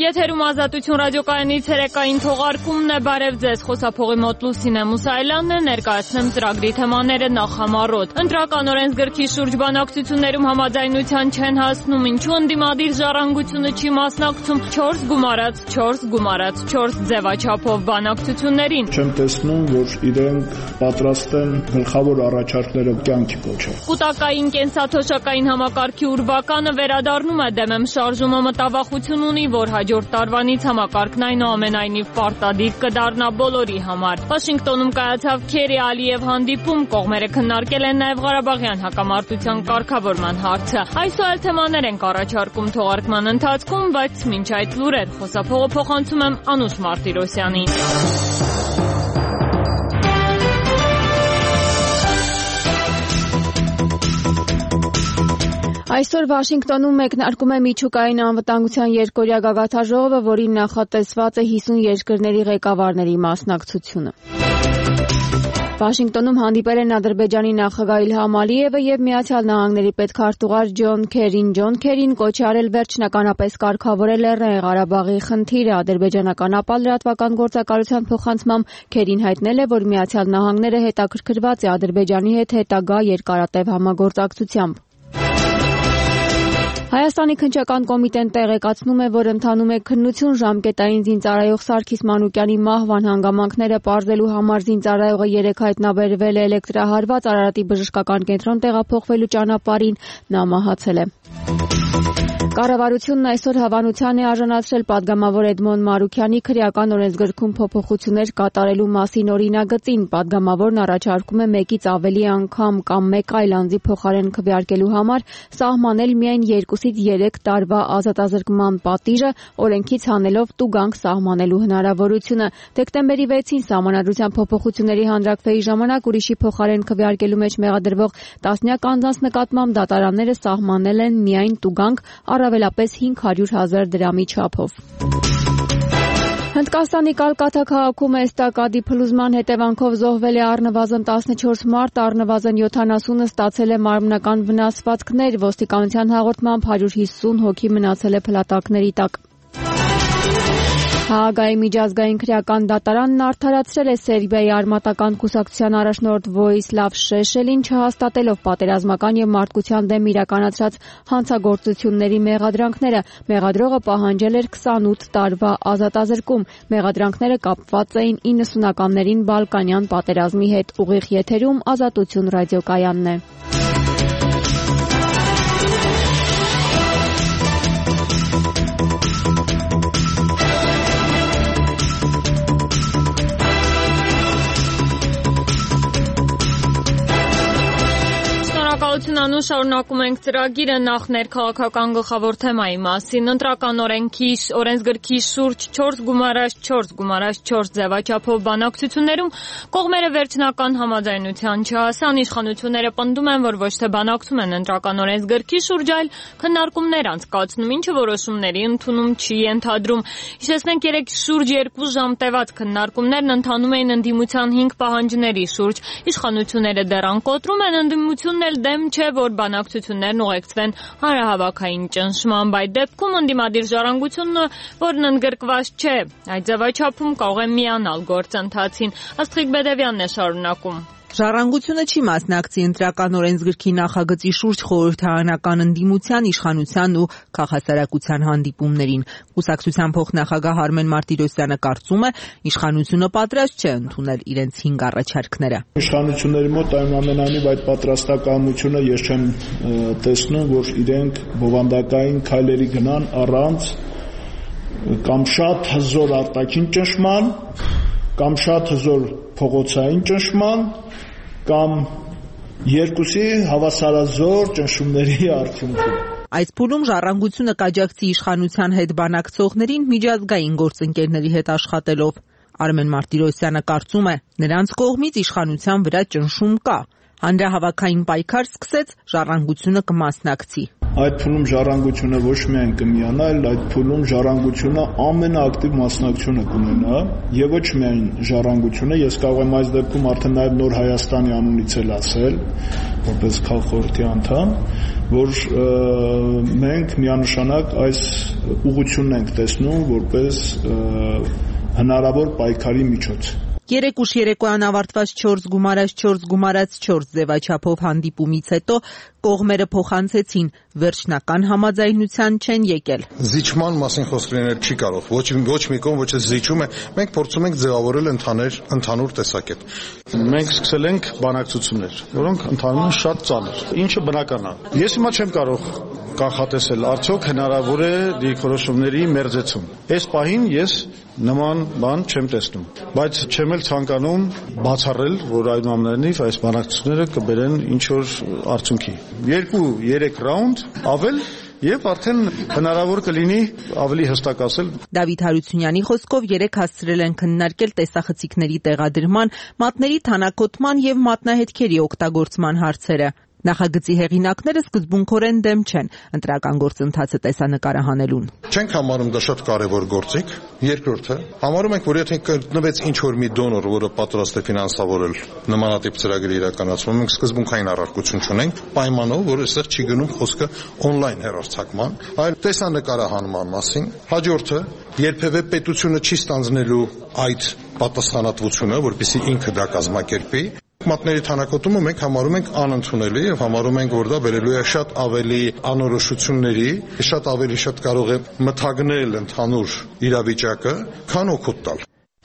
Եթերում Ազատություն ռադիոկայանից երեկային թողարկումն է, բարև ձեզ, խոսափողի մոտ Լուսինե Մուսայելյանն է, ներկայացնեմ ծրագրի թեմաները նախամարոտ։ Ընտրական օրենսգրքի շուրջ բանակցություններում համաձայնության չեն հասնում, ինչու ընդդիմադիր ժառանգությունը չի մասնակցում 4+4+4 ձևաչափով բանակցություններին։ Չեմ տեսնում, որ իրենք պատրաստ են գլխավոր առաջարկները կյանքի կոչել։ Կուտակային կենսաթոշակային համակարգի ուրվականը վերադառնում է, դեմեմ շարժումը մտավախություն ունի, որ հաջորդ տարվանից համակարգն այնուամենայնիվ պարտադիր կդառնա բոլորի համար։ Վաշինգտոնում կայացավ Քերի-Ալիև հանդիպում, կողմերը քննարկել են նաև Ղարաբաղյան հակամարտության կարգավորման հարցը։ Այսօր թեմաներ ենք առաջարկում թողարկման ընթացքում, բայց մինչ այդ լուրեր խոսափողը փոխանցում եմ Անուշ Մարտիրոսյանին։ Այսօր Վաշինգտոնում մեկնարկում է միջուկային անվտանգության երկօրյա գագաթաժողովը, որին նախատեսված է 50 երկրների ղեկավարների մասնակցությունը։ Վաշինգտոնում հանդիպել են Ադրբեջանի նախագահ Իլհամ Ալիևը եւ Միացյալ Նահանգների պետքարտուղար Ջոն Քերին։ Ջոն Քերին կոչ է արել վերջնականապես կարգավորել Լեռնային Ղարաբաղի խնդիրը։ Ադրբեջանական ԱՊԱ լրատվական գործակալության փոխանցմամբ Քերին հայտնել է, որ Միացյալ Նահանգները հետաքրքրված է Ադրբեջանի հետ հետագա երկարատև համագործակցությամբ։ Հայաստանի քննչական կոմիտեն տեղեկացնում է, որ ընթանում է քննություն ժամկետային զինծառայող Սարգիս Մանուկյանի մահվան հանգամանքները պարզելու համար զինծառայողը 3 հայտնաբերվել է էլեկտրահարված Արարատի բժշկական կենտրոն տեղափոխվելու ճանապարհին, նա մահացել է։ Կառավարությունն այսօր հավանության է արժանացրել падգամավոր Էդմոն Մարուքյանի քրեական օրենսգրքում փոփոխություններ կատարելու մասին օրինագծին։ Падգամավորն առաջարկում է մեկից ավելի անգամ կամ մեկ այլ անձի փոխարեն քվեարկելու համար սահմանել միայն 2-ից 3 տարվա ազատազրկման պատիժը, օրենքից հանելով տուգանք սահմանելու հնարավորությունը։ Դեկտեմբերի 6-ին Սահմանադրության փոփոխությունների հանրաքվեի ժամանակ ուրիշի փոխարեն քվեարկելու մեջ մեղադրվող տասնյակ անձանց նկատմամբ դատարանները սահմանել են միայն տուգանք, առավելապես 500,000 դրամի չափով։ Հնդկաստանի Կալկաթա քաղաքում էստակադի փլուզման հետևանքով զոհվել է առնվազն 14 մարդ, առնվազն 70-ը ստացել է մարմնական վնասվածքներ, ոստիկանության հաղորդմամբ 150 հոգի մնացել է փլատակների տակ։ Հաագայի միջազգային քրեական դատարանն արդարացրել է Սերբիայի արմատական կուսակցության առաջնորդ Վոյիսլավ Շեշելին, չհաստատելով պատերազմական եւ մարդկության դեմ իրականացրած հանցագործությունների մեղադրանքները։ Մեղադրողը պահանջել էր 28 տարվա ազատազրկում։ Մեղադրանքները կապված էին 90-ականներին Բալկանյան պատերազմի հետ։ Ուղիղ եթերում Ազատություն ռադիոկայանն է։ Անուշ, շարունակում ենք ծրագիրը նախ ներքաղաքական գլխավոր թեմայի մասին։ Ընտրական օրենսգրքի շուրջ 4+4+4 ձևաչափով բանակցություններում կողմերը վերջնական համաձայնության չհասան։ Իշխանությունները պնդում են, որ ոչ թե բանակցում են ընտրական օրենսգրքի շուրջ, այլ քննարկումներ անցկացնում, ինչը որոշումների ընդունում չի ենթադրում։ Հիշեցնենք, երեկ շուրջ 2 ժամ տևած քննարկումներն ընթանում էին ընդդիմության 5 պահանջների շուրջ։ Իշխանությունները դեռ անկոտրում են, ընդդիմությունն էլ դեմ չէ, որ բանակցություններն ուղեկցվեն հանրահավաքային ճնշմամբ։ Այդ դեպքում ընդդիմադիր ժառանգությունը, որն ընդգրկված չէ այդ ձևաչափում, կարող է միանալ գործընթացին։ Աստղիկ Բեդևյանն է շարունակում։ Ժառանգությունը չի մասնակցի ընտրական օրենսգրքի նախագծի շուրջ խորհրդարանական ընդդիմության, իշխանության ու քաղաքասարակության հանդիպումներին։ Կուսակցության փոխնախագահ Արմեն Մարտիրոսյանը կարծում է, իշխանությունը պատրաստ չէ ընդունել իրենց 5 առաջարկները։ Իշխանությունների մոտ այնուամենայնիվ այդ պատրաստակամությունը ես չեմ տեսնում, որ իրենք բովանդակային քայլերի գնան առանց կամ շատ հզոր արտաքին ճնշման, կամ շատ հզոր փողոցային ճնշման, կամ երկուսի հավասարազոր ճնշումների արդյունքում։ Այս փուլում ժառանգությունը կաջակցի իշխանության հետ բանակցողներին միջազգային գործընկերների հետ աշխատելով։ Արմեն Մարտիրոսյանը կարծում է, նրանց կողմից իշխանության վրա ճնշում կա։ Հանրահավաքային պայքար սկսեց, ժառանգությունը կմասնակցի։ այդ փուլում ժառանգությունը ոչ միայն կմիանա, այլ այդ փուլում ժառանգությունը ամենաակտիվ մասնակցությունը կունենա եւ ոչ միայն ժառանգությունը, ես կարող եմ այս դեպքում արդեն նաեւ Նոր Հայաստանի անունից էլ ասել, որպես քաղաքորդի անդամ, որ մենք միանշանակ այս ուղղությունն ենք տեսնում որպես հնարավոր պայքարի միջոց։ Երեք ուշ երեկոյան ավարտված 4 գումարած 4 ձևաչափով հանդիպումից հետո կողմերը փոխանցեցին, վերջնական համաձայնության չեն եկել։ Զիջման մասին խոսք լինել չի կարող, ոչ մի կողմ ոչ էլ զիջում է, մենք փորձում ենք ձևավորել ընդհանուր տեսակետ։ Մենք սկսել ենք բանակցություններ, որոնք ընթանում են շատ ծանր, ինչը բնական է։ Ես հիմա չեմ կարող կանխատեսել, արդյոք հնարավոր է դիրքորոշումների մերձեցում։ Այս պահին ես նման բան չեմ տեսնում, բայց չեմ էլ ցանկանում բացառել, որ այնուամենայնիվ այս բանակցությունները կբերեն ինչ-որ արդյունքի։ 2-3 ռաունդ ավել եւ արդեն հնարավոր կլինի ավելի հստակ ասել։ Դավիթ Հարությունյանի խոսքով երեք հասցրել են քննարկել տեսախցիկների տեղադրման, մատների թանաքոտման եւ մատնահետքերի օգտագործման հարցերը։ Նախագծի հեղինակները սկզբունքորեն դեմ չեն ընտրական գործընթացը տեսանկարը հանելուն։ Չենք համարում դա շատ կարևոր գործիք։ Երկրորդը, համարում ենք, որ եթե գտնվեց ինչ-որ մի դոնոր, որը պատրաստ է ֆինանսավորել նմանատիպ ծրագրի իրականացումը, մենք սկզբունքային առարկություն չունենք, պայմանով, որ այստեղ չի գնում խոսքը օնլայն հեռարձակման, այլ տեսանկարահանման մասին։ Հաջորդը, երբևէ պետությունը չի ստանձնելու այդ պատասխանատվությունը, որպեսզի ինքը դա կազմակերպի։ Մատների թանաքոտումը մենք համարում ենք անընդունելի եւ համարում ենք, որ դա բերելու է շատ ավելի անորոշությունների, շատ կարող է մթագնել ընդհանուր իրավիճակը, քան օգուտ տալ։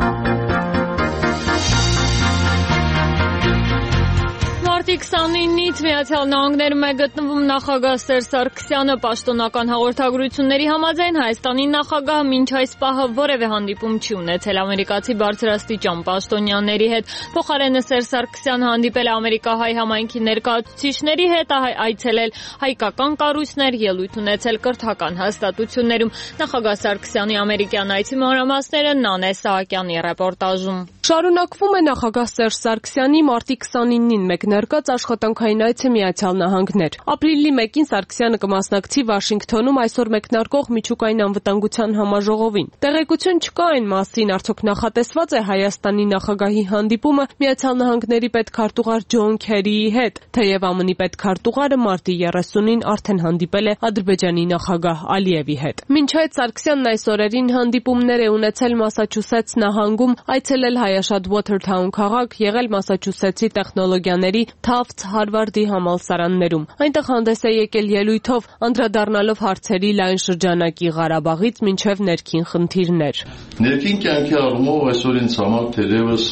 Մարտի 29-ից Միացյալ Նահանգներում է գտնվում նախագահ Սերժ Սարգսյանը պաշտոնական հաղորդագրությունների համաձայն Հայաստանի նախագահը մինչ այս պահը որևէ հանդիպում չի ունեցել ամերիկացի բարձրաստիճան պաշտոնյաների հետ։ Փոխարենը Սերժ Սարգսյանը հանդիպել է ամերիկահայ համայնքի ներկայացուցիչների հետ, այցելել հայկական կառույցներ, ելույթ ունեցել կրթական հաստատություններում։ Նախագահ Սարգսյանի ամերիկյան այցի մանրամասները Նանե Սահակյանի ռեպորտաժում։ Շարունակվում է նախագահ Սերժ Սարգսյանի մարտի 29-ին մեկնարկած աշխատանքային այցը Միացյալ Նահանգներ։ Ապրիլի 1-ին Սարգսյանը կմասնակցի Վաշինգթոնում այսօր մեկնարկող միջուկային անվտանգության համաժողովին։ Տեղեկություն չկա այն մասին, արդյոք նախատեսված է Հայաստանի նախագահի հանդիպումը Միացյալ Նահանգների պետքարտուղար Ջոն Քերիի հետ, թեև ԱՄՆ-ի պետքարտուղարը մարտի 30-ին արդեն հանդիպել է Ադրբեջանի նախագահ Ալիևի հետ։ Մինչ այդ Սարգսյանն այս օրերին հանդիպումներ է ունեցել Մասաչուսեթս նահանգում, այցելել Հայաշատ Ուոթերթաուն քաղաք, եղել Մասաչուսեթսի տեխնոլոգիաների Թաֆթս Հարվարդի համալսարաններում։ Այնտեղ հանդես է եկել ելույթով, անդրադառնալով հարցերի լայն շրջանակի Ղարաբաղից մինչև ներքին խնդիրներ։ Ներքին կյանքի առումով այսօր ինձ համար թերևս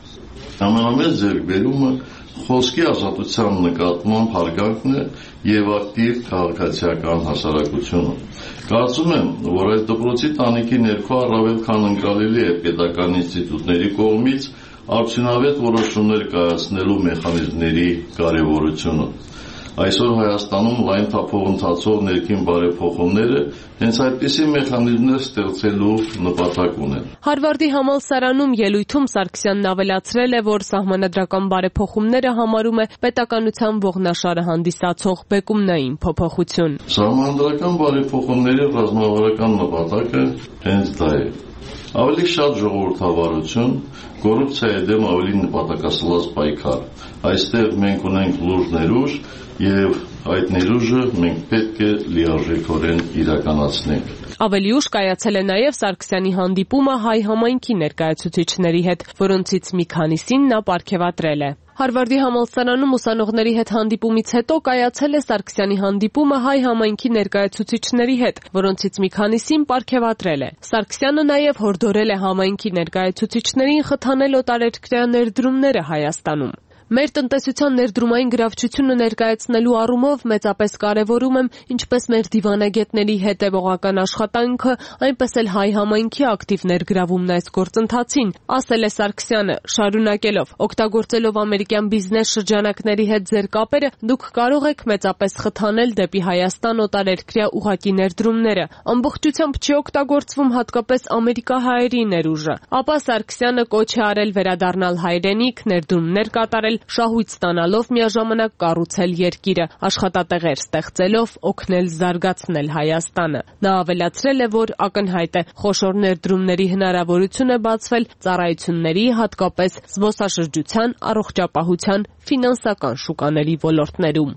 ամենամեծ ձեռքբերումը խոսքի ազատության նկատմամբ հարգանքն է եւ ակտիվ քաղաքացիական հասարակությունը։ Կարծում եմ, որ այս դպրոցի տանիքի ներքո առավել քան ընկալելի է պետական ինստիտուտների կողմից արդյունավետ որոշումներ կայացնելու մեխանիզմների կարևորությունը։ Այսօր Հայաստանում լայն թափով ընթացող ներքին բարեփոխումները հենց այդպիսի մեխանիզմներ ստեղծելու նպատակ ունեն։ Հարվարդի համալսարանում ելույթում Սարգսյանն ավելացրել է, որ սահմանադրական բարեփոխումները համարում է պետականության ողնաշարը հանդիսացող բեկումնային փոփոխություն։ Սահմանադրական բարեփոխումների ռազմավարական նպատակը հենց դա է։ Ավելի շատ ժողովրդավարություն, կոռուպցիայի դեմ ավելի նպատակասլաց պայքար։ Այստեղ մենք ունենք լուրջ ներուժ եւ այդ ներուժը մենք պետք է լիարժեքորեն իրականացնենք։ Ավելի ուշ կայացել է նաև Սարգսյանի հանդիպումը հայ համայնքի ներկայացուցիչների հետ, որոնցից մի քանիսին նա պարգևատրել է։ Հարվարդի համալսարանում ուսանողների հետ հանդիպումից հետո կայացել է Սարգսյանի հանդիպումը հայ համայնքի ներկայացուցիչների հետ, որոնցից մի քանիսին պարգևատրել է։ Սարգսյանը նաև հորդորել է համայնքի ներկայացուցիչներին խթանել օտարերկրյա ներդրումները Հայաստանում։ Մեր տնտեսության ներդրումային գրավչությունը ներկայացնելու առումով մեծապես կարևորում եմ ինչպես մեր դիվանագետների հետևողական աշխատանքը, այնպես էլ հայ համայնքի ակտիվ ներգրավումն այս գործընթացին, ասել է Սարգսյանը, շարունակելով. օգտագործելով ամերիկյան բիզնես շրջանակների հետ ձեր կապերը, դուք կարող եք մեծապես խթանել դեպի Հայաստան օտարերկրյա ուղղակի ներդրումները։ Ամբողջությամբ չի օգտագործվում հատկապես ամերիկահայերի ներուժը։ Ապա Սարգսյանը կոչ է արել վերադառնալ հայրենիք, ներդրումներ կատարել փոխել, շահույթ ստանալով միաժամանակ կառուցել երկիրը, աշխատատեղեր ստեղծելով օգնել զարգացնել Հայաստանը։ Նա ավելացրել է, որ ակնհայտ է խոշոր ներդրումների հնարավորություն է բացվել ծառայությունների, հատկապես զբոսաշրջության, առողջապահության, ֆինանսական շուկաների ոլորտներում։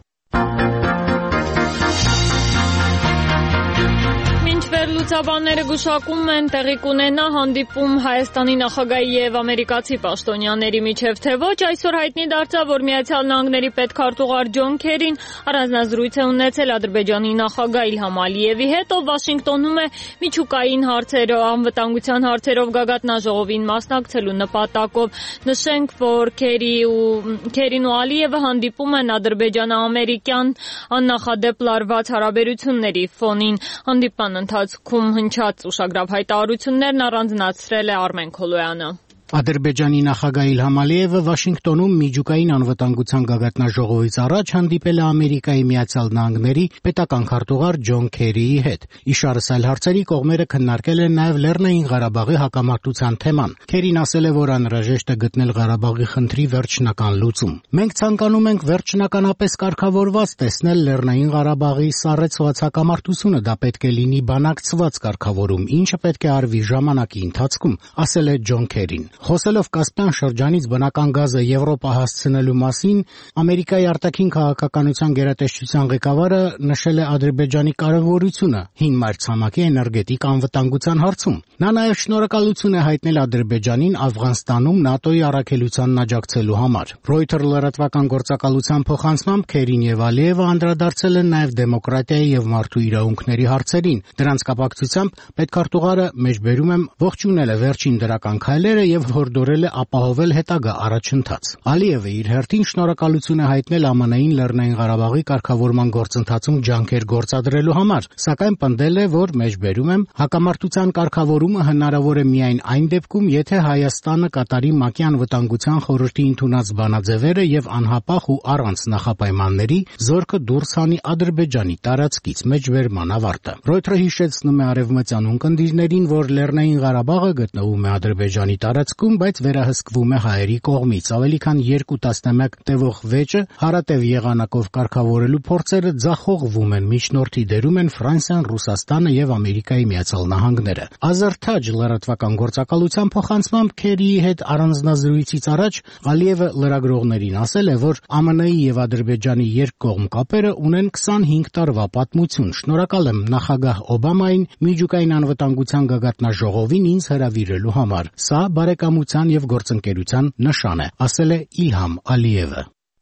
Լուծաբանները գուշակում են տեղի կունենա հանդիպում Հայաստանի նախագահի եւ ամերիկացի պաշտոնյաների միջև, թե ոչ, այսօր հայտնի դարձավ, որ Միացյալ Նահանգների պետքարտուղար Ջոն Քերին առանձնազրույց է ունեցել Ադրբեջանի նախագահ Իլհամ Ալիևի հետ, ով Վաշինգտոնում է միջուկային հարցերով, անվտանգության հարցերով գագաթնաժողովին մասնակցելու նպատակով։ Նշենք, որ Քերին ու Ալիևը հանդիպում են ադրբեջանա-ամերիկյան աննախադեպ լարված հարաբերությունների ֆոնին։ Հանդիպման ընթացքում հնչած ուշագրավ հայտարարություններն առանձնացրել է Արմեն Քոլոյանը։ Ադրբեջանի նախագահ Իլհամ Ալիևը Վաշինգտոնում միջուկային անվտանգության գագաթնաժողովից առաջ հանդիպել է Ամերիկայի Միացյալ Նահանգների պետական քարտուղար Ջոն Քերիի հետ։ Իշարս այլ հարցերի կողմերը քննարկել են նաև Լեռնային Ղարաբաղի հակամարտության թեման։ Քերին ասել է, որ անհրաժեշտ է գտնել Ղարաբաղի խնդրի վերջնական լուծում։ Մենք ցանկանում ենք վերջնականապես կարգավորված տեսնել Լեռնային Ղարաբաղի սառեցված հակամարտությունը, դա պետք է լինի բանակցված կարգավորում, ինչը պետք է արվի ժամանակի ընթացքում, ասել է Ջոն Քերին։ Խոսելով Կասպյան շրջանից բնական գազը Եվրոպա հասցնելու մասին, Ամերիկայի արտաքին քաղաքականության գերատեսչության ղեկավարը նշել է Ադրբեջանի կարևորությունը հին մայրցամաքի էներգետիկ անվտանգության հարցում։ Նա նաև շնորհակալություն է հայտնել Ադրբեջանին Աֆղանստանում ՆԱՏՕ-ի առաքելությանն աջակցելու համար։ Reuters լրատվական գործակալության փոխանցմամբ Քերին եւ Ալիևը անդրադարձել են նաև դեմոկրատիայի եւ մարդու իրավունքների հարցերին։ Դրանց կապակցությամբ պետքարտուղարը մեջբերում եմ ողջունել է վերջին դրական քայլերը եւ հորդորել է ապահովել հետագա առաջընթաց։ Ալիևը իր հերթին շնորհակալություն է հայտնել ԱՄՆ-ին Լեռնային Ղարաբաղի կարգավորման գործընթացում ջանքեր գործադրելու համար, սակայն պնդել է, որ մեջբերում եմ հակամարտության կարգավորումը հնարավոր է միայն այն դեպքում, եթե Հայաստանը կատարի ՄԱԿ-ի անվտանգության խորհրդի ընդունած բանաձևերը եւ անհապաղ ու առանց նախապայմանների զորքը դուրս հանի Ադրբեջանի տարածքից մեջբերման ավարտը։ Reuters-ը հիշեցնում է արևմտյան ունկնդիրներին, որ Լեռնային Ղարաբաղը գտնվում է Ադրբեջանի տարածքում, բայց վերահսկվում է հայերի կողմից։ Ավելի քան 2 տասնամյակ տևող վեճը հարատև եղանակով կարգավորելու փորձերը ձախողվում են, միջնորդի դերում են Ֆրանսիան, Ռուսաստանը եւ Ամերիկայի Միացյալ Նահանգները։ Ազարթաջ լրատվական գործակալության փոխանցմամբ Քերիի հետ առանձնազրույցից առաջ Ալիևը լրագրողներին ասել է, որ ԱՄՆ-ի եւ Ադրբեջանի երկկողմ կապերը ունեն 25 տարվա պատմություն։ Շնորհակալ եմ նախագահ Օբամային միջուկային անվտանգության գագաթնաժողովին ինձ հրավիրելու համար։ Սա բարեկամության եւ գործընկերության նշան է, ասել է Իլհամ Ալիևը։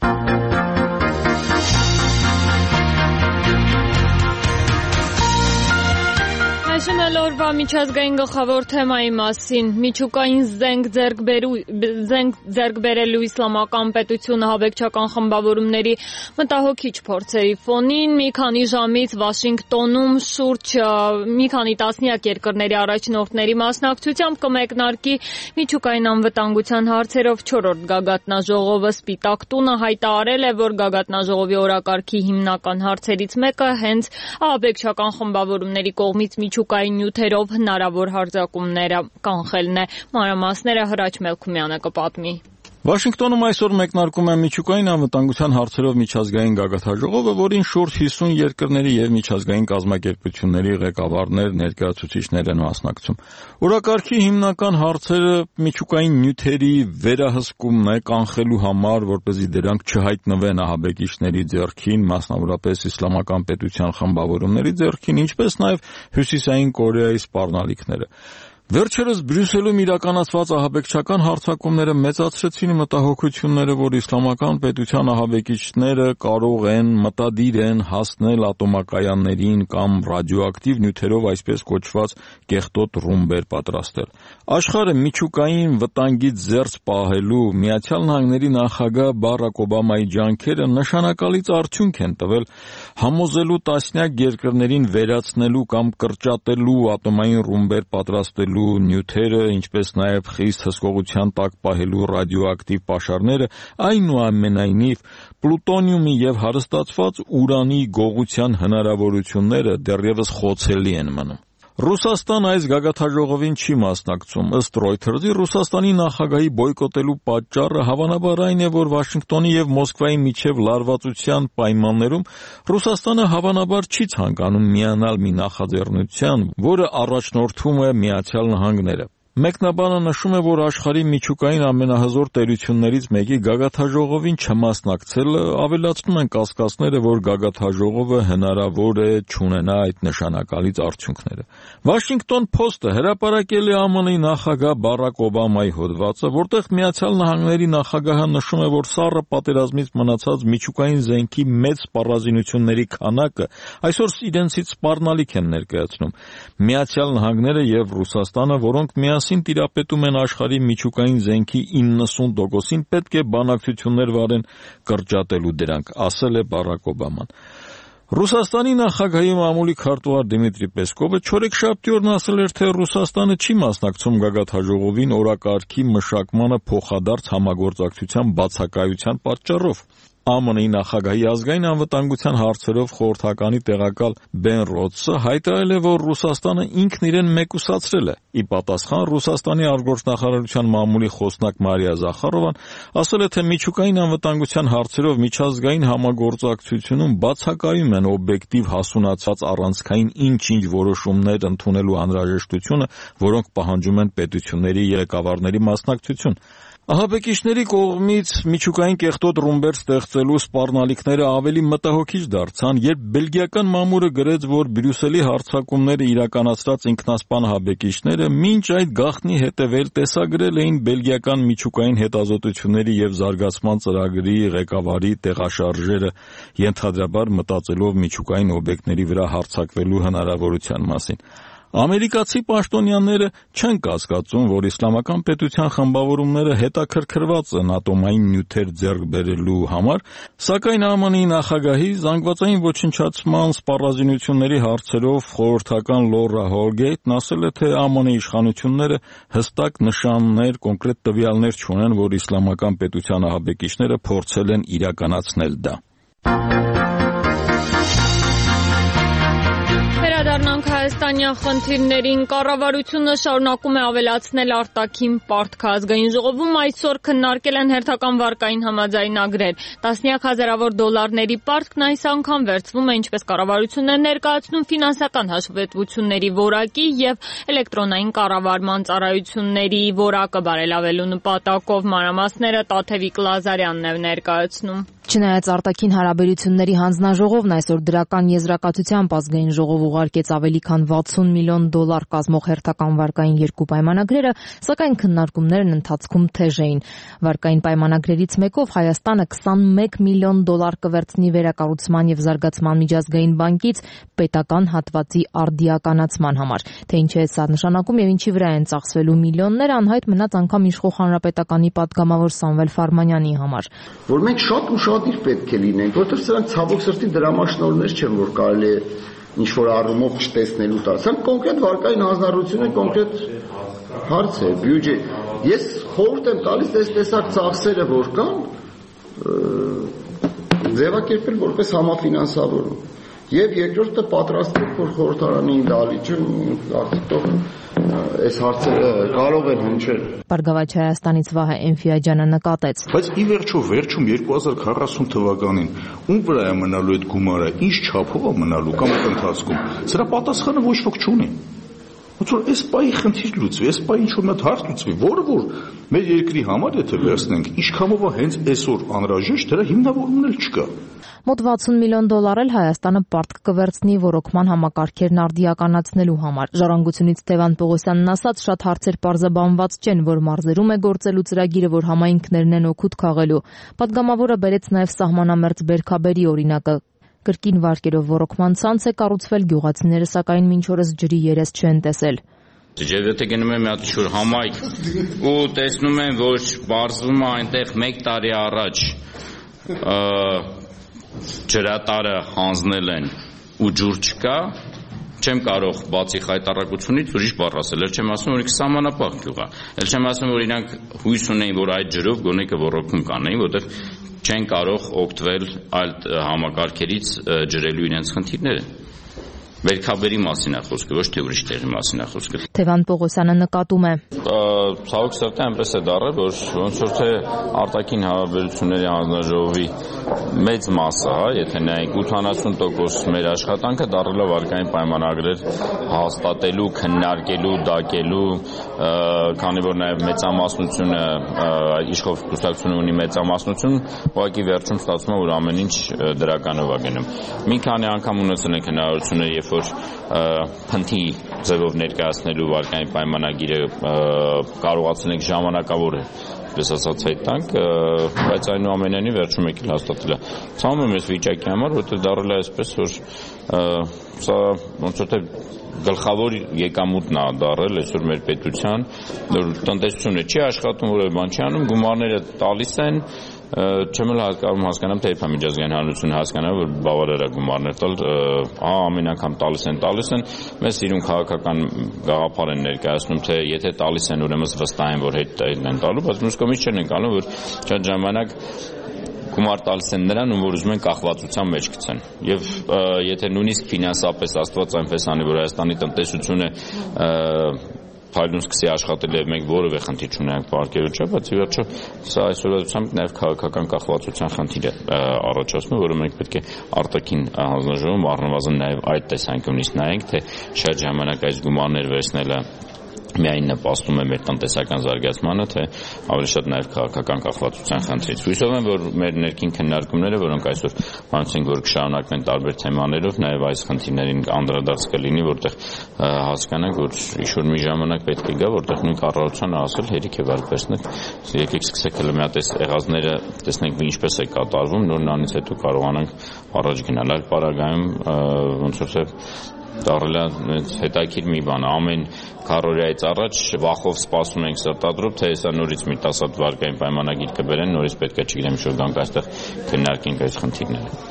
Հիշում էլ օրվա միջազգային գլխավոր թեմայի մասին։ Միջուկային զենք ձեռք բերելու իսլամական պետությունը հավեկչական խմբավորումների մտահոգիչ փորձերի ֆոնին մի քանի ժամից Վաշինգտոնում շուրջ մի քանի տասնյակ երկրների առաջնորդների մասնակցությամբ կմեկնարկի միջուկային անվտանգության հարցերով 4-րդ գագաթնաժողովը։ Սպիտակ տունը հայտարարել է, որ գագաթնաժողովի օրակարգի հիմնական հարցերից մեկը հենց հավեկչական խմբավորումների կողմից միջուկային նյութերով հնարավոր հարձակումները կանխելն է։ Մանրամասները Հրաչ Մելքումյանը կպատմի։ Վաշինգտոնում այսօր մեկնարկում է միջուկային անվտանգության հարցերով միջազգային գագաթնաժողովը, որին շուրջ 50 երկրների եւ միջազգային կազմակերպությունների ղեկավարներ, ներկայացուցիչներ են մասնակցում։ Օրակարգի հիմնական հարցերը միջուկային նյութերի վերահսկումն է կանխելու համար, որպեսզի դրանք չհայտնվեն ահաբեկիչների ձեռքին, մասնավորապես իսլամական պետության խմբավորումների ձեռքին, ինչպես նաեւ Հյուսիսային Կորեայի սպառնալիքները։ Վերջերս Բրյուսելում իրականացված ահաբեկչական հարձակումները մեծացրեցին մտահոգությունները, որ իսլամական պետության ահաբեկիչները կարող են, մտադիր են հասնել ատոմակայաններին կամ ռադիոակտիվ նյութերով այսպես կոչված կեղտոտ ռումբեր պատրաստել։ Աշխարհը միջուկային վտանգից զերծ պահելու Միացյալ Նահանգների նախագահ Բարակ Օբամայի ջանքերը նշանակալից արդյունք են տվել, համոզելու տասնյակ երկրներին վերացնելու կամ կրճատելու ատոմային ռումբեր պատրաստելու նյութերը, ինչպես նաև խիստ հսկողության տակ պահելու ռադիոակտիվ պաշարները, այնուամենայնիվ պլուտոնիումի եւ հարստացված ուրանի գողության հնարավորությունները դեռևս խոցելի են մնում։ Ռուսաստան այս գագաթաժողովին չի մասնակցում։ Ըստ Reuters-ի Ռուսաստանի նախագահի բոյկոտելու պատճառը հավանաբար այն է, որ Վաշինգտոնի եւ Մոսկվայի միջև լարվածության պայմաններում Ռուսաստանը հավանաբար չի ցանկանում միանալ մի նախաձեռնության, որը առաջնորդում է Միացյալ Նահանգները։ Մեկնաբանը նշում է, որ աշխարհի միջուկային ամենահզոր տերություններից մեկի գագաթաժողովին չմասնակցելը ավելացնում են կասկածները, որ գագաթաժողովը հնարավոր է չունենա այդ նշանակալից արդյունքները։ Washington Post-ը հրապարակել է ԱՄՆ-ի նախագահ Բարակ Օբամայի հոդվածը, որտեղ Միացյալ Նահանգների նախագահը նշում է, որ սառը պատերազմից մնացած միջուկային զենքի մեծ սպառազինությունների քանակը այսօր իրենցից սպառնալիք են ներկայացնում։ Միացյալ Նահանգները եւ Ռուսաստանը, որոնք միասին տիրապետում են աշխարհի միջուկային զենքի 90%-ին, պետք է բանակցություններ վարեն կրճատելու դրանք, ասել է Բարակ Օբաման։ Ռուսաստանի նախագահի մամուլի քարտուղար Դիմիտրի Պեսկովը չորեքշաբթի օրն ասել էր, թե Ռուսաստանը չի մասնակցում գագաթաժողովին օրակարգի մշակմանը փոխադարձ համագործակցության բացակայության պատճառով։ ԱՄՆ-ի նախագահի ազգային անվտանգության հարցերով խորհրդականի տեղակալ Բեն Ռոդսը հայտարարել է, որ Ռուսաստանը ինքն իրեն մեկուսացրել է։ Ի պատասխան Ռուսաստանի արտգործնախարարության մամուլի խոսնակ Մարիա Զախարովան ասել է, թե միջուկային անվտանգության հարցերով միջազգային համագործակցությունում բացակայում են օբյեկտիվ հասունացած առանցքային ինչ-ինչ որոշումներ ընդունելու անհրաժեշտությունը, որոնք պահանջում են պետությունների ղեկավարների մասնակցություն։ Ահաբեկիչների կողմից միջուկային կեղտոտ ռումբեր ստեղծելու սպառնալիքները ավելի մտահոգիչ դարձան, երբ բելգիական մամուլը գրեց, որ Բրյուսելի հարձակումները իրականացրած ինքնասպան ահաբեկիչները մինչ այդ գաղտնի հետևել տեսագրել էին բելգիական միջուկային հետազոտությունների եւ զարգացման ծրագրի ղեկավարի տեղաշարժերը, ենթադրաբար մտածելով միջուկային օբյեկտների վրա հարձակվելու հնարավորության մասին։ Ամերիկացի պաշտոնյաները չեն կասկածում, որ իսլամական պետության խմբավորումները հետաքրքրված են ատոմային նյութեր ձեռք բերելու համար, սակայն ԱՄՆ-ի նախագահի զանգվածային ոչնչացման սպառազինությունների հարցերով խորհրդական Լորա Հոլգեյթն ասել է, թե ԱՄՆ-ի իշխանությունները հստակ նշաններ, կոնկրետ տվյալներ չունեն, որ իսլամական պետության ահաբեկիչները փորձել են իրականացնել դա։ Վերադառնանք հայաստանյան խնդիրներին։ Կառավարությունը շարունակում է ավելացնել արտաքին պարտքը։ Ազգային ժողովում այսօր քննարկել են հերթական վարկային համաձայնագրեր։ Տասնյակ հազարավոր դոլարների պարտքն այս անգամ վերցվում է, ինչպես կառավարությունն է ներկայացնում, ֆինանսական հաշվետվությունների որակի եւ էլեկտրոնային կառավարման ծառայությունների որակը բարելավելու նպատակով։ Մանրամասները Տաթևիկ Լազարյանն է ներկայացնում։ Չնայած արտաքին հարաբերությունների հանձնաժողովն այսօր դրական եզրակացությամբ ազգային ժողով ուղարկեց ավելի քան 60 միլիոն դոլար կազմող հերթական վարկային երկու պայմանագրերը, սակայն քննարկումներն ընթացքում թեժ էին։ Վարկային պայմանագրերից մեկով Հայաստանը 21 միլիոն դոլար կվերցնի վերակառուցման եւ զարգացման միջազգային բանկից պետական հատվածի արդիականացման համար։ Թե ինչ է սա նշանակում եւ ինչի վրա են ծախսվելու միլիոնները, անհայտ մնաց անգամ իշխող հանրապետականի պատգամավոր Սամվել Ֆարմանյանի համար։ Որ մենք շատ պետք է լինենք, որովհետև սրանք ցավոք սրտի դրամաշնորհներ չեն, որ կարելի է ինչ-որ առումով չտեսնելու տալ։ Սրանք կոնկրետ վարկային հանձնառություն է, կոնկրետ հարց է, բյուջե։ Ես խորհուրդ եմ տալիս այս տեսակ ծախսերը, որ կան, ձևակերպել որպես համաֆինանսավորում։ Եվ երկրորդը պատրաստվել, որ խորհրդարանային դալիճը արդյոք այս հարցերը կարող են հնչել։ Բարգավաճ Հայաստանից Վահե Էնֆիաջյանը նկատեց. Բայց ի վերջում 2040 թվականին ում վրա է մնալու այդ գումարը, ինչ չափով է մնալու կամ ընթացքում, սրա պատասխանը ոչ ոք չունի։ Ոնց որ այս պայի խնդիր լուծվի, այս պայի ինչ-որ մի հարց լուծվի, որը որ մեր երկրի համար եթե վերցնենք, ինչքանով է հենց այսօր անհրաժեշտ, դրա հիմնավորումն էլ չկա։ Մոտ 60 միլիոն դոլար էլ Հայաստանը պարտք կվերցնի ռոռոկման համակարգերն արդիականացնելու համար։ Ժառանգությունից Տևան Պողոսյանն ասաց, շատ հարցեր պարզաբանված չեն, որ մարզերում է գործելու ծրագիրը, որ համայնքներն են օգուտ քաղելու։ Պատգամավորը բերեց նաև սահմանամերձ Բերքաբերի օրինակը։ Կրկին վարկերով ռոռոկման ցանց է կառուցվել, գյուղացիները սակայն մինչ օրս ջրի երես չեն տեսել։ Եթե գնում եմ մի հատ շուր համայնք ու տեսնում եմ, որ բարձվում է այնտեղ 1 տարի առաջ ջրատարը հանձնել են ու ջուր չկա, չեմ կարող բացի խայտարակությունից ուրիշ բառ ասել, չեմ ասում, որ սահմանապահ գյուղ է, չեմ ասում, որ իրանք հույս ունեին, որ այդ ջրով գոնե կոռոկում կանեին, որտեղ չեն կարող օգտվել այլ համակարգերից ջրելու իրենց խնդիրները։ Վերքաբերի մասին է խոսքը, ոչ թե ուրիշ տեղի մասին է խոսքը։ Թևան Պողոսյանը նկատում է. Ցավոք սրտի այնպես է դառել, որ ոնց որ թե արտաքին հարաբերությունների հանձնաժողովի մեծ մասը, եթե նայենք 80% մեր աշխատանքը դառել է վարկային պայմանագրեր հաստատելու, քննարկելու, դակելու, քանի որ նաև մեծամասնությունը իշխող կուսակցությունը ունի մեծամասնություն, ուղղակի վերջում ստացվում է, որ ամեն ինչ դրականով է գնում։ Մի քանի անգամ ունեցել ենք հնարավորություններ, երբ որ փնթի ձևով ներկայացնելու վարկային պայմանագիրը կարողացել ենք ժամանակավոր պես ասած այդ տանք, բայց այնուամենայնիվ վերջում եկել հաստատել է։ Ցավում եմ այս վիճակի համար, որտեղ դառել է այսպես, որ սա ոնց որ թե գլխավոր եկամուտն է դառել այսօր մեր պետության, որ տնտեսությունը չի աշխատում, որևէ բան չի անում, գումարները տալիս են, չեմ էլ հասկանամ, թե երբ միջազգային հանրությունը հասկանա, որ բավարար է գումարներ տալ, ամեն անգամ տալիս են, մեզ իրուն քաղաքական գաղափար են ներկայացնում, թե եթե տալիս են, ուրեմն վստահ են, որ հետ են տալու, բայց մյուս կողմից չեն ընկալում, որ շատ ժամանակ գումար տալիս են նրան, ում որ ուզում են կախվածության մեջ գցեն։ Եվ եթե նույնիսկ ֆինանսապես Աստված այնպես անի, որ Հայաստանի տնտեսությունը փայլուն սկսի աշխատել եւ մենք որևէ խնդիր չունենք պարկերու չէ, բայց ի վերջո սա այսօրացությամբ նաեւ քաղաքական կախվածության խնդիր է առաջացնում, որը մենք պետք է արտաքին հանձնաժողովում առնվազն նաեւ այդ տեսանկյունից նայենք, թե շատ ժամանակ այս գումարներ վերցնելը միայն նպաստում է մեր տնտեսական զարգացմանը, թե ավելի շատ նաև քաղաքական կախվածության խնդրից։ Հույսով եմ, որ մեր ներքին քննարկումները, որոնք այսօր մանցենք, որ կշարունակվեն տարբեր թեմաներով, նաև այս խնդիրներին անդրադարձ կլինի, որտեղ հասկանանք, որ ինչ-որ մի ժամանակ պետք է գա, որտեղ նույն կառավարությանը ասել հերիք է վարկվեցնեք, եկեք սկսեք հələ մի հատ այս եղածները տեսնենք ինչպես է կատարվում, նոր նրանից հետո կարողանանք առաջ գնալ։ Այլ պարագայում ոնց որ թե դառել է հետաքրքիր մի բան, ամեն քառորյայից առաջ վախով սպասում ենք սրտադրով, թե հեսա նորից մի 10 վարկային պայմանագիր կբերեն, նորից պետք է չգիտեմ ինչ-որ գանք այստեղ քննարկենք այս խնդիրները։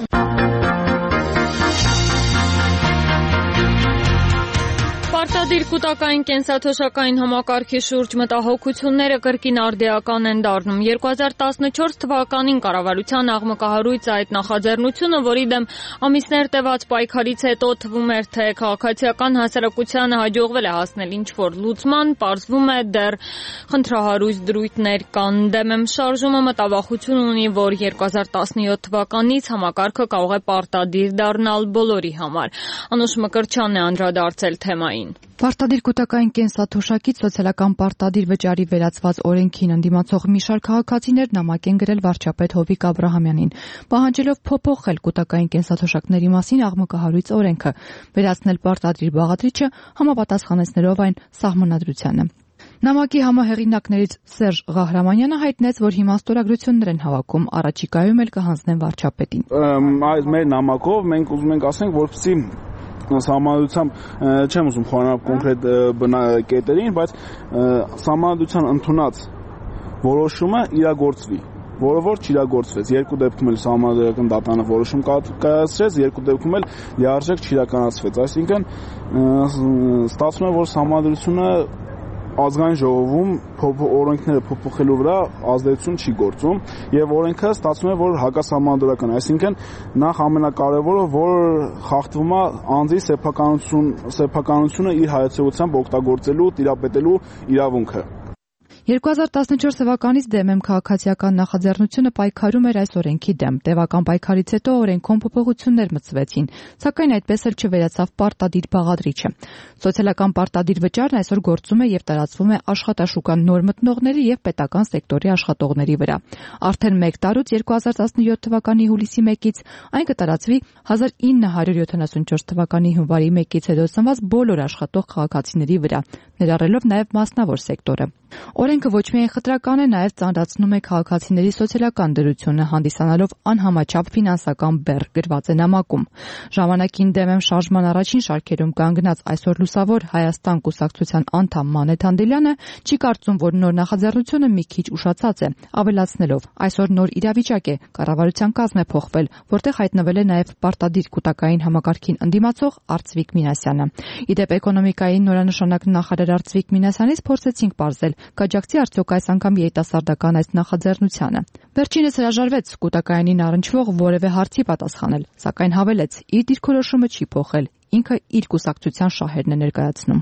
Պարտադիր կൂട്ടակային կենսաթոշակային համակարգի շուրջ մտահոգությունները կրկին արդիական են դառնում։ 2014 թվականին կառավարության աղմկահարույց այդ նախաձեռնությունը, որի դեմ ամիսներ տևած պայքարից հետո թվում էր, թե քաղաքացիական հասարակությանը հաջողվել է հասնել ինչ-որ լուծման, պարզվում է դեռ խնդրահարույց դրույթներ կան։ Դեմ եմ շարժումը մտավախություն ունի, որ 2017 թվականից համակարգը կարող է պարտադիր դառնալ բոլորի համար։ Անուշ Մկրտչյանն է անդրադարձել թեմային։ Պարտադիր կൂട്ടակային կենսաթոշակից սոցիալական պարտադիր վճարի վերածված օրենքին ընդդիմացող մի շարք քաղաքացիներ նամակ են գրել վարչապետ Հովիկ Աբրահամյանին, պահանջելով փոփոխել կൂട്ടակային կենսաթոշակների մասին աղմկահարույց օրենքը, վերացնել պարտադիր բաղադրիչը, համապատասխանեցնելով այն սահմանադրությանը։ Նամակի համահեղինակներից Սերժ Ղահրամանյանը հայտնեց, որ հիմա ստորագրություններ են հավաքում, առաջիկայում էլ կհանձնեն վարչապետին։ Այս մեր նամակով մենք ուզում ենք ասենք, որպեսզի սահմանադրությամբ չեմ ուզում խորանալ կոնկրետ կետերին, բայց սահմանադրության ընդունած որոշումը իրագործվի, որը որ չիրագործվեց։ Երկու դեպքում էլ սահմանադրական դատանը որոշում կայացրեց, երկու դեպքում էլ լիարժեք չիրականացվեց։ Այսինքն ստացվում է, որ սահմանադրությունը ազգային ժողովում օրենքները փոփոխելու վրա ազդեցություն չի գործում եւ օրենքը ստացվում է, որ հակասահմանադրական է, այսինքն նախ ամենակարևորը, որ խախտվում է անձի սեփականությունը իր հայացողությամբ օգտագործելու, տիրապետելու իրավունքը։ 2014 թվականից դեմ քաղաքացիական նախաձեռնությունը պայքարում էր այս օրենքի դեմ։ Տևական պայքարից հետո օրենքում փոփոխություններ մտցվեցին, սակայն այդպես էլ չվերացավ պարտադիր բաղադրիչը։ Սոցիալական պարտադիր վճարն այսօր գործում է եւ տարածվում է աշխատաշուկան նոր մտնողների եւ պետական սեկտորի աշխատողների վրա։ Արդեն 1 տարուց 2017 թվականի հուլիսի 1-ից այն կտարածվի 1974 թվականի հունվարի 1-ից հետո ծնված բոլոր աշխատող քաղաքացիների վրա, ներառելով նաեւ մասնավոր սեկտորը։ Օրենքը ոչ միայն խտրական է, նաև ծանրացնում է քաղաքացիների սոցիալական դրությունը, հանդիսանալով անհամաչափ ֆինանսական բեռ, գրված է նամակում։ Ժամանակին դեմ եմ շարժման առաջին շարքերում կանգնած այսօր լուսավոր Հայաստան կուսակցության անդամ Մանեթ Անդելյանը չի կարծում, որ նոր նախաձեռնությունը մի քիչ ուշացած է, ավելացնելով. այսօր նոր իրավիճակ է, կառավարության կազմ է փոխվել, որտեղ հայտնվել է նաև պարտադիր կൂട്ടակային համակարգին ընդդիմացող Արծվիկ Մինասյանը։ Իդեպ էկոնոմիկայի նորանշանակ նախարար Արծվիկ Մինասյանից փորձեցինք պարզել, կաջակ կմասնակցի արդյոք այս անգամ երիտասարդական այս նախաձեռնությանը։ Վերջինս հրաժարվեց կൂട്ടակայանին առնչվող որևէ հարցի պատասխանել, սակայն հավելեց՝ իր դիրքորոշումը չի փոխել, ինքը իր կուսակցության շահերն է ներկայացնում։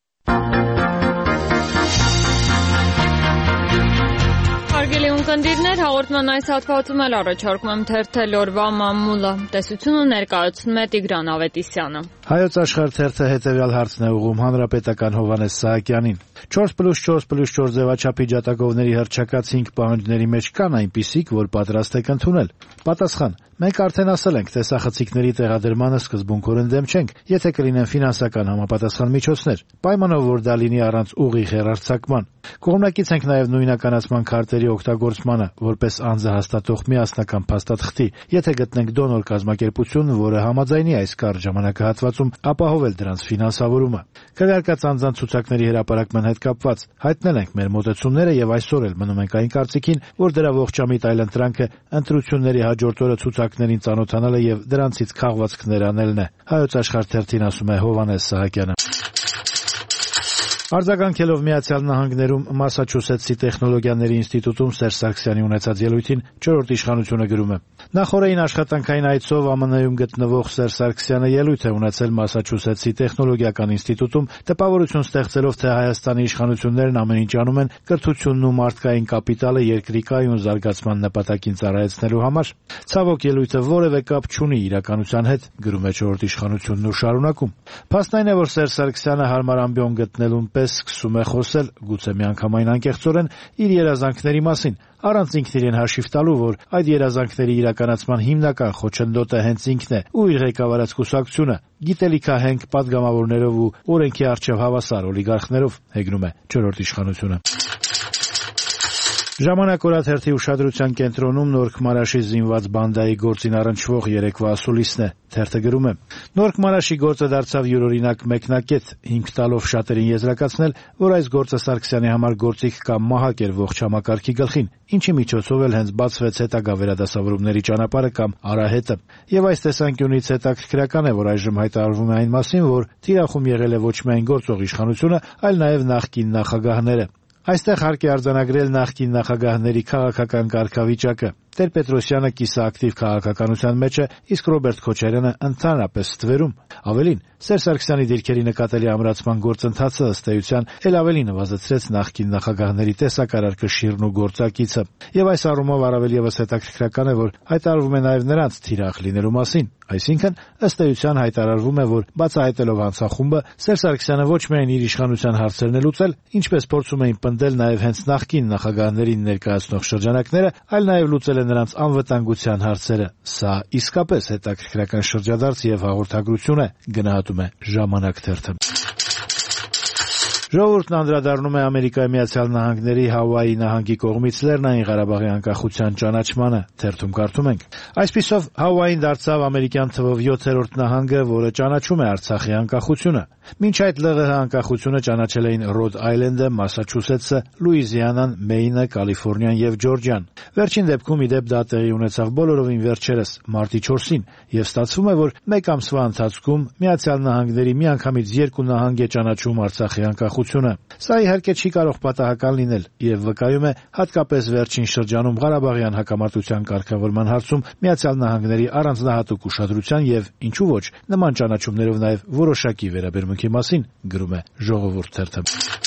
Հարգելի ունկնդիրներ, հաղորդման այս հատվածում էլ առաջարկում եմ թերթել օրվա մամուլը։ Տեսությունը ներկայացնում է Տիգրան Ավետիսյանը։ Հայոց աշխարհ թերթը հետևյալ հարցն է ուղղում հանրապետական Հովհաննես Սահակյանին։ 4+4+4 ձևաչափի ջատագովների հռչակած 5 պահանջների մեջ կան այնպիսիք, որ պատրաստ եք ընդունել։ Պատասխան. մենք արդեն ասել ենք, տեսախցիկների տեղադրմանը սկզբունքորեն դեմ չենք, եթե կլինեն ֆինանսական համապատասխան միջոցներ, պայմանով որ դա լինի առանց ուղիղ հեռարձակման։ Կողմնակից ենք նաև նույնականացման քարտերի օգտագործմանը, որպես անձը հաստատող միասնական փաստաթղթի, եթե գտնենք դոնոր կազմակերպություն, որը համաձայնի այս կարճ ժամանակահատվածում ապահովել դրանց ֆինանսավորումը։ Քվեարկած անձանց ցուցակների հրապարակման հետ կապված հայտնել ենք մեր մոտեցումները եւ այսօր էլ մնում ենք այն կարծիքին, որ դրա ողջամիտ այլընտրանքը ընտրությունների հաջորդ օրը ցուցակներին ծանոթանալը եւ դրանցից քաղվածքներ անելն է։ Հայոց աշխարհ թերթին ասում է Հովհաննես Սահակյանը։ Արձագանքելով Միացյալ Նահանգներում Մասաչուսեթսի տեխնոլոգիաների ինստիտուտում Սերժ Սարգսյանի ունեցած ելույթին 4-րդ իշխանությունը գրում է. Նախորդին աշխատանքային այցով ԱՄՆ-ում գտնվող Սերժ Սարգսյանը ելույթ է ունեցել Մասաչուսեթսի տեխնոլոգիական ինստիտուտում, տպավորություն ստեղծելով, թե Հայաստանի իշխանություններն ամեն ինչ անում են կրթությունն ու մարդկային կապիտալը երկրի կայուն զարգացման նպատակին ծառայեցնելու համար։ Ցավոք ելույթը որևէ կապ չունի իրականության հետ, գրում է 4-րդ իշխանությունն ու շարունակում. Փաստն այն է, որ Սերժ Սարգսյանը հարմար ամբիոն գտնելուն սկսում է խոսել, գուցե միանգամայն անկեղծորեն, իր երազանքների մասին, առանց ինքն իրեն հաշիվ տալու, որ այդ երազանքների իրականացման հիմնական խոչընդոտը հենց ինքն է ու իր ղեկավարած կուսակցությունը, գիտելիքահենք պատգամավորներով ու օրենքի առջև հավասար օլիգարխներով, հեգնում է 4-րդ իշխանությունը։ Ժամանակ օրաթերթի ուշադրության կենտրոնում Նորք Մարաշի զինված բանդայի գործին առնչվող երեկվա ասուլիսն է։ Թերթը գրում է. Նորք Մարաշի գործը դարձավ յուրօրինակ մեկնակետ, հիմք տալով շատերին եզրակացնել, որ այս գործը Սարգսյանի համար գործիք կամ մահակ էր ողջ համակարգի գլխին, ինչի միջոցով էլ հենց բացվեց հետագա վերադասավորումների ճանապարհը կամ արահետը։ Եվ այս տեսանկյունից հետաքրքրական է, որ այժմ հայտարարվում է այն մասին, որ թիրախում եղել է ոչ միայն գործող իշխանությունը, այլ նաև նախկին նախագահները։ Այստեղ հարկ է արձանագրել նախկին նախագահների քաղաքական կարգավիճակը։ Տեր-Պետրոսյանը կիսաակտիվ քաղաքականության մեջ է, իսկ Ռոբերտ Քոչարյանը ընդհանրապես ստվերում։ Ավելին, Սերժ Սարգսյանի դիրքերի նկատելի ամրացման գործընթացը ըստ էության էլ ավելի նվազեցրեց նախկին նախագահների տեսակարար կշիռն ու գործակիցը։ Եվ այս առումով առավել եւս հետաքրքրական է, որ հայտարարվում է նաև նրանց թիրախ լինելու մասին։ Այսինքն, ըստ էության հայտարարվում է, որ բացահայտելով հանցախումբը, Սերժ Սարգսյանը ոչ միայն իր իշխանության հարցերն է լուծել, ինչպես փորձում էին պնդել նաև հենց նախկին նախագահներին ներկայացնող շրջանակները, այլ նաև լուծել է նրանց անվտանգության հարցերը։ Սա իսկապես հետաքրքրական շրջադարձ եւ հաղորդագրություն է, գնահատում է Ժամանակ թերթը։ Ժողովուրդն անդրադառնում է Ամերիկայի Միացյալ Նահանգների Հավայի նահանգի կողմից Լեռնային Ղարաբաղի անկախության ճանաչմանը, թերթում կարդում ենք. Այսպիսով Հավային դարձավ ամերիկյան թվով 7-րդ նահանգը, որը ճանաչում է Արցախի անկախությունը։ Մինչ այդ ԼՂՀ անկախությունը ճանաչել էին Ռոդ Այլենդը, Մասաչուսեթսը, Լուիզիանան, Մեյնը, Կալիֆոռնիան եւ Ջորջիան։ Վերջին դեպքում իդեպ դա տեղի ունեցավ բոլորովին վերջերս, մարտի 4-ին, եւ ստացվում է, որ մեկ ամսվա ընթացքում Միացյալ Նահանգների միանգամից 2 նահանգ է ճանաչում Արցախի անկախությունը։ Սա իհարկե չի կարող պատահական լինել եւ վկայում է հատկապես վերջին շրջանում Ղարաբաղյան հակամարտության կարգավորման հարցում Միացյալ Նահանգների առանձնահատուկ ուշադրության եւ ինչու ոչ նման ճանաչումներով նաեւ որոշակի վերաբերմունքի մասին, գրում է Ժողովուրդ թերթը։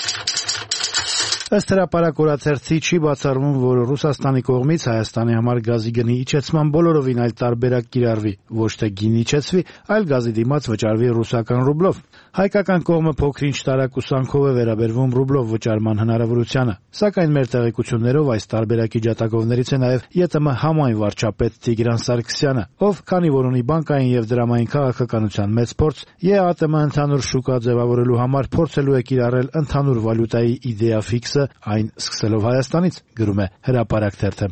Ըստ հրապարակ օրաթերթի չի բացառվում, որ Ռուսաստանի կողմից Հայաստանի համար գազի գնի իջեցման բոլորովին այլ տարբերակ կիրառվի, ոչ թե գին իջեցվի, այլ գազի դիմաց վճարվի ռուսական ռուբլով։ Հայկական կողմը փոքր-ինչ տարակուսանքով է վերաբերվում ռուբլով վճարման հնարավորությանը, սակայն մեր տեղեկություններով այս տարբերակի ջատագովներից է նաև ԵՏՄ համայն վարչապետ Տիգրան Սարգսյանը, ով քանի որ ունի բանկային եւ դրամային քաղաքականության մեծ փորձ, ԵԱՏՄ ընդհանուր շուկա ձևավորելու համար փորձելու է կիրառել ընդհանուր վալյուտայի իդեա ֆիքսը, այն սկսելով Հայաստանից, գրում է հրապարակ թերթը։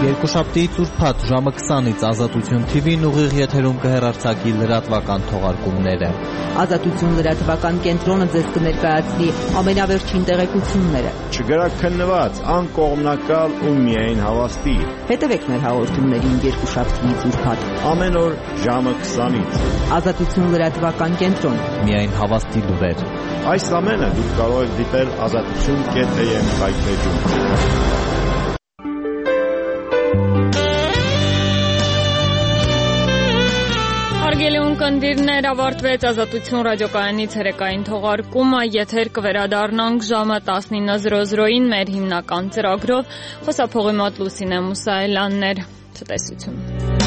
Երկուշաբթիից ուրբաթ ժամը 20-ից Ազատություն TV-ն ուղիղ եթերում կհեռարձակի լրատվական թողարկումները։ Ազատություն լրատվական կենտրոնը ձեզ կներկայացնի ամենավերջին տեղեկությունները։ Չգրակ քննված, անկողմնակալ ու միայն հավաստի։ Հետևեք մեր հաղորդումներին երկուշաբթիից ուրբաթ ամեն օր ժամը 20-ից։ Ազատություն լրատվական կենտրոն, միայն հավաստի լուրեր։ Այս ամենը դուք կարող եք դիտել azatutun.am սայթում։ Հարգելի ունկնդիրներ, ավարտվեց Ազատություն ռադիոկայանի ցերեկային թողարկումը, եթեր կվերադառնանք ժամը 19:00-ին մեր հիմնական ծրագրով։ Խոսափողի մոտ Լուսինե Մուսայելյանն էր։ Ցտեսություն։